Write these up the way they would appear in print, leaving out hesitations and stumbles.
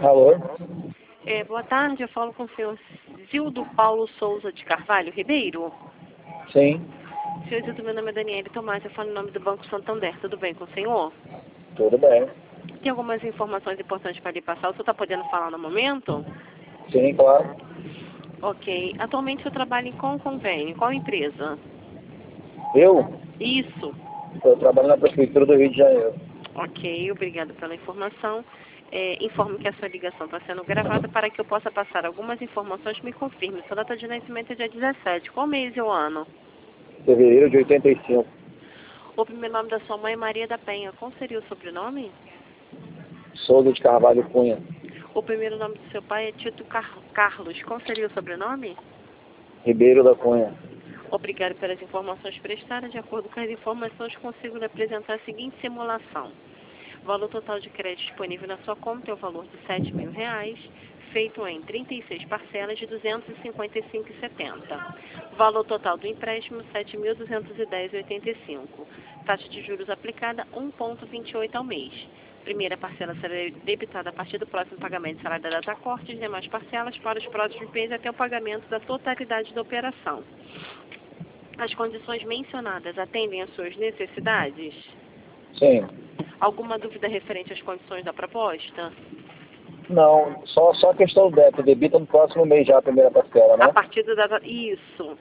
Alô? Boa tarde, eu falo com o senhor Zildo Paulo Souza de Carvalho Ribeiro. Sim, Senhor Zildo, meu nome é Daniele Tomás, eu falo em nome do Banco Santander, tudo bem com o senhor? tudo bem. Tem algumas informações importantes para lhe passar, o senhor está podendo falar no momento? Sim, claro. Ok, atualmente o senhor trabalha em qual convênio, qual empresa? Eu? Isso. Eu trabalho na Prefeitura do Rio de Janeiro. Ok, obrigado pela informação. Informo que a sua ligação está sendo gravada para que eu possa passar algumas informações. Me confirme, sua data de nascimento é dia 17. Qual mês e o ano? Fevereiro de 85. O primeiro nome da sua mãe é Maria da Penha. Qual seria o sobrenome? Souza de Carvalho Cunha. O primeiro nome do seu pai é Tito Carlos. Qual seria o sobrenome? Ribeiro da Cunha. Obrigado pelas informações prestadas. De acordo com as informações, consigo lhe apresentar a seguinte simulação. O valor total de crédito disponível na sua conta é o valor de R$7.000, feito em 36 parcelas de R$ 255,70. Valor total do empréstimo, R$ 7.210,85. Taxa de juros aplicada, 1,28 ao mês. Primeira parcela será debitada a partir do próximo pagamento de salário da data corte, as demais parcelas para os próximos meses até o pagamento da totalidade da operação. As condições mencionadas atendem às suas necessidades? Sim. Alguma dúvida referente às condições da proposta? Não, só a questão do débito. Debita no próximo mês já a primeira parcela, né? A partir da... Isso.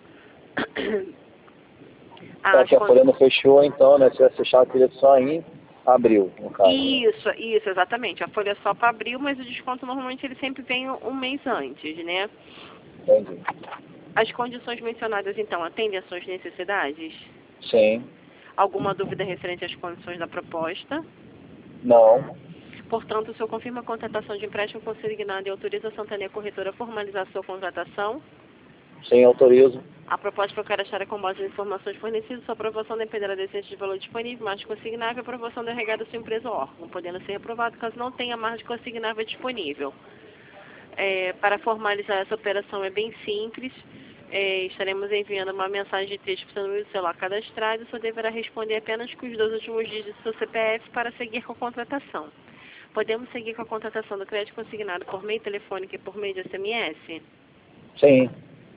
Só que a folha não fechou, então, né? Se vai fechar, eu queria só em abril, no caso. Isso, exatamente. A folha é só para abril, mas o desconto normalmente ele sempre vem um mês antes, né? Entendi. As condições mencionadas, então, atendem às suas necessidades? Sim. Alguma dúvida referente às condições da proposta? Não. Portanto, o senhor confirma a contratação de empréstimo consignado e autoriza a Santander Corretora a formalizar a sua contratação? Sim, autorizo. A proposta que eu quero achar é com base nas informações fornecidas, sua aprovação dependerá da essência de valor disponível, margem consignável e aprovação delegada da sua empresa ou órgão, podendo ser reprovado caso não tenha margem consignável disponível. Para formalizar essa operação é bem simples. Estaremos enviando uma mensagem de texto para o seu número de celular cadastrado. Só deverá responder apenas com os 2 últimos dígitos do seu CPF para seguir com a contratação. Podemos seguir com a contratação do crédito consignado por meio telefônico e por meio de SMS? Sim.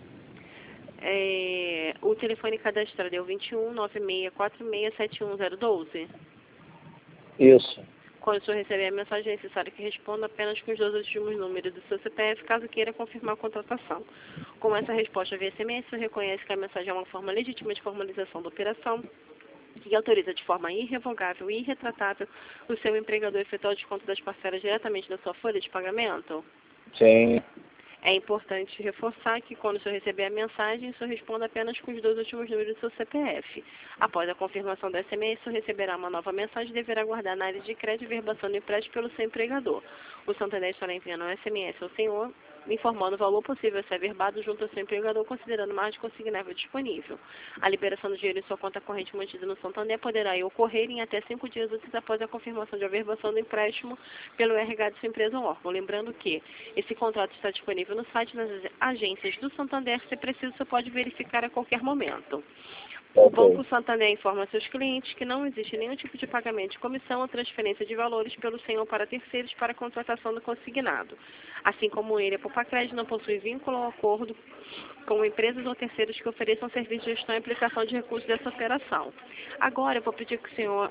O telefone cadastrado é o 21 9646 71012. Isso. Quando o senhor receber a mensagem, é necessário que responda apenas com os 2 últimos números do seu CPF, caso queira confirmar a contratação. Com essa resposta via SMS, o senhor reconhece que a mensagem é uma forma legítima de formalização da operação e autoriza de forma irrevogável e irretratável o seu empregador a efetuar o desconto das parcelas diretamente da sua folha de pagamento? Sim. É importante reforçar que quando o senhor receber a mensagem, o senhor responda apenas com os 2 últimos números do seu CPF. Após a confirmação do SMS, o senhor receberá uma nova mensagem e deverá aguardar análise de crédito e verbação do empréstimo pelo seu empregador. O Santander estará enviando um SMS ao senhor, informando o valor possível a ser averbado junto ao seu empregador, considerando margem consignável disponível. A liberação do dinheiro em sua conta corrente mantida no Santander poderá ocorrer em até 5 dias úteis após a confirmação de averbação do empréstimo pelo RH de sua empresa ou órgão. Lembrando que esse contrato está disponível no site das agências do Santander. Se preciso, você pode verificar a qualquer momento. O Banco Santander informa a seus clientes que não existe nenhum tipo de pagamento de comissão ou transferência de valores pelo senhor para terceiros para a contratação do consignado. Assim como ele, a Popacred não possui vínculo ou acordo com empresas ou terceiros que ofereçam serviço de gestão e aplicação de recursos dessa operação. Agora, eu vou pedir que o senhor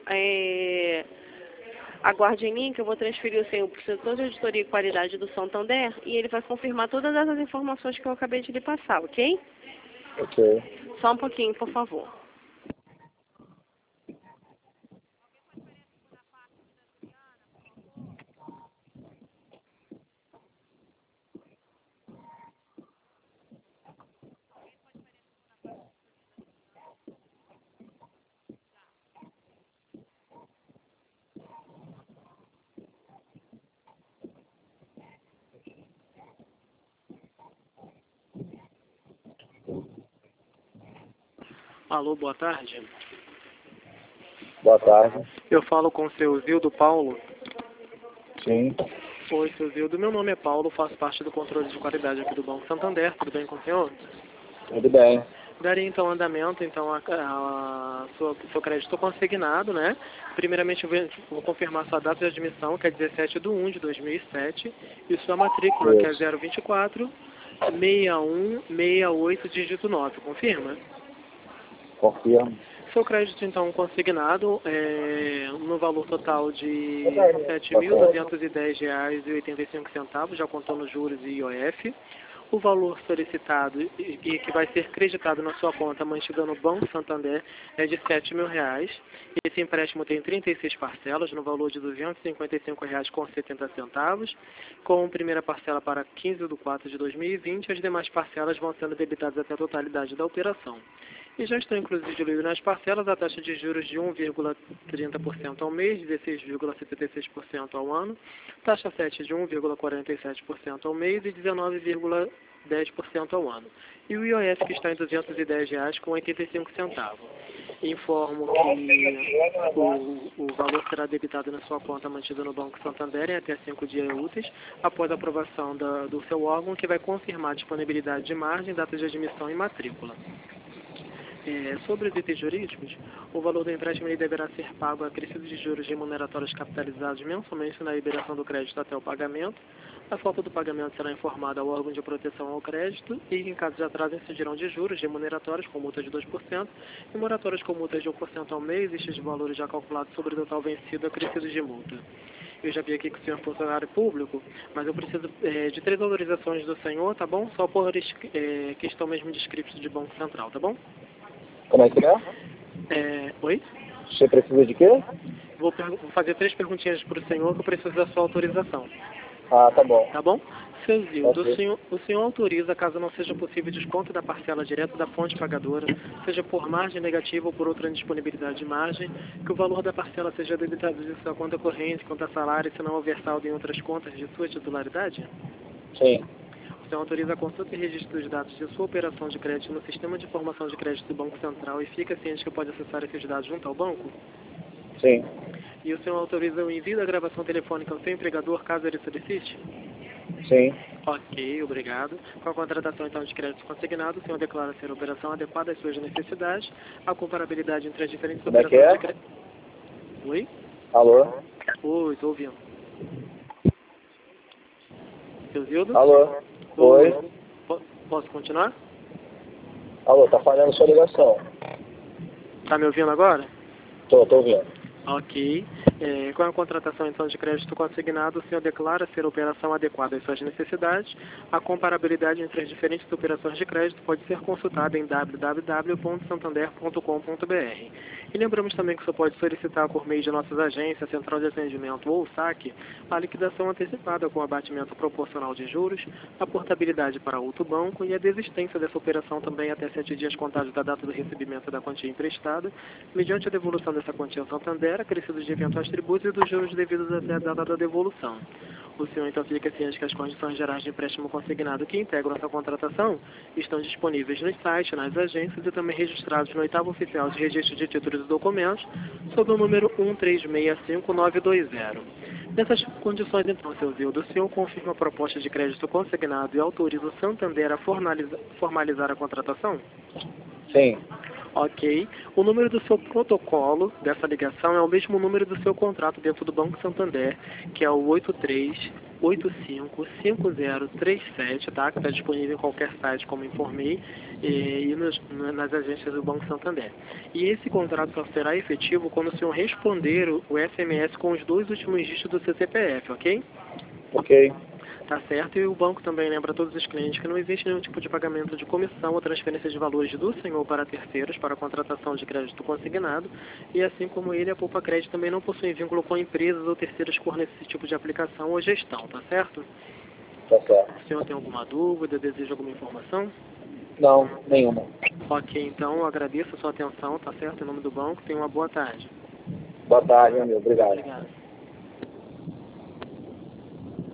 aguarde em mim, que eu vou transferir o senhor para o setor de auditoria e qualidade do Santander e ele vai confirmar todas essas informações que eu acabei de lhe passar, ok? Ok. Só um pouquinho, por favor. Alô, boa tarde. Boa tarde. Eu falo com o seu Zildo Paulo. Sim. Oi, seu Zildo. Meu nome é Paulo, faço parte do controle de qualidade aqui do Banco Santander. Tudo bem com o senhor? Tudo bem. Daria então andamento então seu crédito consignado, né? Primeiramente eu vou confirmar sua data de admissão, que é 17/1/2007, e sua matrícula, que é 024 6168 dígito 9. Confirma? Confirmo. Seu crédito então consignado no valor total de R$ 7.210,85, já contando juros e IOF. O valor solicitado e que vai ser creditado na sua conta mantida no Banco Santander é de R$ 7.000. Esse empréstimo tem 36 parcelas no valor de R$ 255,70, com primeira parcela para 15/4/2020. As demais parcelas vão sendo debitadas até a totalidade da operação. E já estão incluídos nas parcelas a taxa de juros de 1,30% ao mês, 16,76% ao ano, taxa 7 de 1,47% ao mês e 19,10% ao ano. E o IOF que está em R$ 210,85. Informo que o valor será debitado na sua conta mantida no Banco Santander em até 5 dias úteis, após a aprovação do seu órgão, que vai confirmar a disponibilidade de margem, data de admissão e matrícula. Sobre os itens jurídicos, o valor do empréstimo ele deverá ser pago acrescido de juros remuneratórios capitalizados mensalmente na liberação do crédito até o pagamento. A falta do pagamento será informada ao órgão de proteção ao crédito e, em caso de atraso, incidirão de juros remuneratórios com multa de 2% e moratórios com multas de 1% ao mês, estes de valores já calculados sobre o total vencido acrescido de multa. Eu já vi aqui que o senhor é funcionário público, mas eu preciso de 3 autorizações do senhor, tá bom? Só por questão mesmo de script de Banco Central, tá bom? Como é que é? Oi? Você precisa de quê? Vou fazer 3 perguntinhas para o senhor que eu preciso da sua autorização. Ah, tá bom. Tá bom? Seu Zildo, Ok. o senhor autoriza, caso não seja possível desconto da parcela direto da fonte pagadora, seja por margem negativa ou por outra indisponibilidade de margem, que o valor da parcela seja debitado de sua conta corrente, conta salário, se não houver saldo em outras contas de sua titularidade? Sim. O senhor autoriza a consulta e registro dos dados de sua operação de crédito no Sistema de Informação de Crédito do Banco Central e fica ciente que pode acessar esses dados junto ao banco? Sim. E o senhor autoriza o envio da gravação telefônica ao seu empregador, caso ele solicite? Sim. Ok, obrigado. Com a contratação então de crédito consignado, o senhor declara ser a operação adequada às suas necessidades, a comparabilidade entre as diferentes Como é que operações é? de crédito... Oi? Alô? Oi, estou ouvindo. Seu Zildo? Alô? Oi? Posso continuar? Alô, tá falhando sua ligação. Tá me ouvindo agora? Tô ouvindo. Ok. Com a contratação então de crédito consignado, o senhor declara ser a operação adequada às suas necessidades. A comparabilidade entre as diferentes operações de crédito pode ser consultada em www.santander.com.br. E lembramos também que o senhor pode solicitar por meio de nossas agências, Central de Atendimento ou SAC, a liquidação antecipada com abatimento proporcional de juros, a portabilidade para outro banco e a desistência dessa operação também até 7 dias contados da data do recebimento da quantia emprestada, mediante a devolução dessa quantia ao Santander, acrescidos de eventuais tributos e dos juros devidos até a data da devolução. O senhor então fica ciente que as condições gerais de empréstimo consignado que integram essa contratação estão disponíveis nos sites, nas agências e também registrados no 8º Oficial de Registro de Títulos e Documentos, sob o número 1365920. Nessas condições, então, seu Zildo, o senhor confirma a proposta de crédito consignado e autoriza o Santander a formalizar a contratação? Sim. Ok. O número do seu protocolo dessa ligação é o mesmo número do seu contrato dentro do Banco Santander, que é o 83855037, tá? Que está disponível em qualquer site, como informei, e nas agências do Banco Santander. E esse contrato só será efetivo quando o senhor responder o SMS com os 2 últimos dígitos do seu CPF, ok? Ok. Tá certo? E o banco também lembra a todos os clientes que não existe nenhum tipo de pagamento de comissão ou transferência de valores do senhor para terceiros para a contratação de crédito consignado, e assim como ele, a Poupa Crédito também não possui vínculo com empresas ou terceiros que fornecem esse tipo de aplicação ou gestão, tá certo? Tá certo. O senhor tem alguma dúvida, deseja alguma informação? Não, nenhuma. Ok, então eu agradeço a sua atenção, tá certo? Em nome do banco, tenha uma boa tarde. Boa tarde, meu amigo. Obrigado. Obrigado.